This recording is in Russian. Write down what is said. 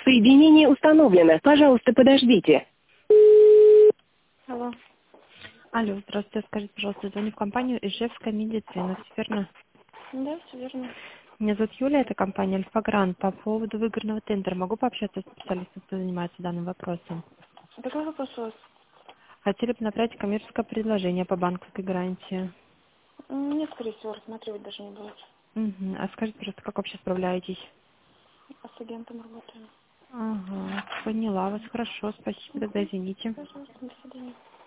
Соединение установлено. Пожалуйста, подождите. Алло. Алло, здравствуйте. Скажите, пожалуйста, звоню в компанию Ижевская медицина, все верно? Да, все верно. Меня зовут Юлия, это компания Альфа-Гранд. По поводу выигранного тендера могу пообщаться с специалистом, кто занимается данным вопросом? Какой вопрос у вас? Хотели бы направить коммерческое предложение по банковской гарантии. Мне, скорее всего, рассматривать даже не будет. Угу. А скажите, пожалуйста, как вообще справляетесь? А с агентом работаем. Ага, поняла вас. Хорошо, спасибо. Тогда извините. Пожалуйста, до свидания.